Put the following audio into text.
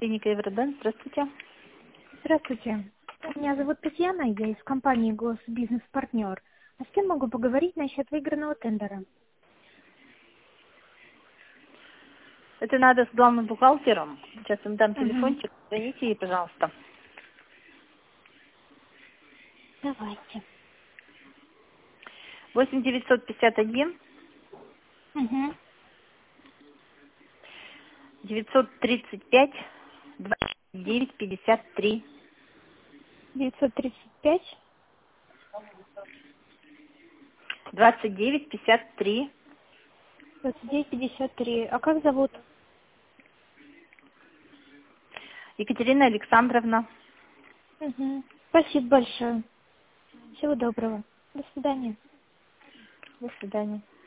Клиника Евродент. Здравствуйте. Здравствуйте. Меня зовут Татьяна, я из компании Госбизнес-партнер. А с кем могу поговорить насчет выигранного тендера? Это надо с главным бухгалтером. Сейчас им дам Угу. телефончик. Звоните ей, пожалуйста. Давайте. 8 951 Угу. 935 29 53. 935 29 53. 2953. А как зовут? Екатерина Александровна. Угу. Спасибо большое. Всего доброго. До свидания. До свидания.